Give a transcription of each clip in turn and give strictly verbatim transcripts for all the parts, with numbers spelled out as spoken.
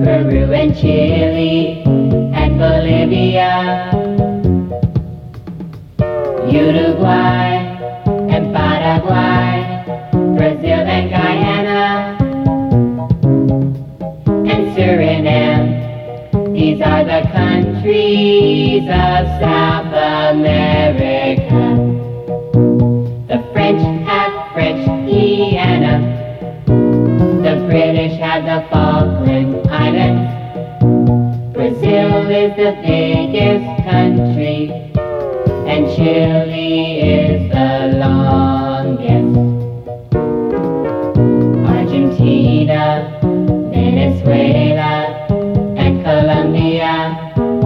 Peru and Chile and Bolivia, Uruguay and Paraguay, Brazil and Guyana, and Suriname. These are the countries of South America. The French have French Guiana. The British have the Falkland Islands. Brazil is the biggest country, and Chile is the longest. Argentina, Venezuela, and Colombia,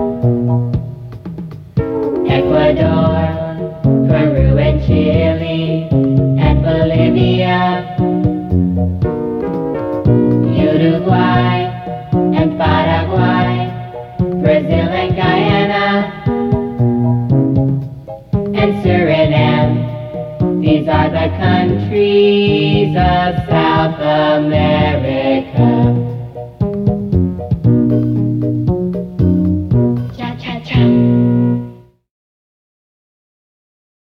Ecuador, Peru and Chile, and Bolivia, Uruguay and Paraguay, Brazil and Guyana, and Suriname. These are the countries of South America.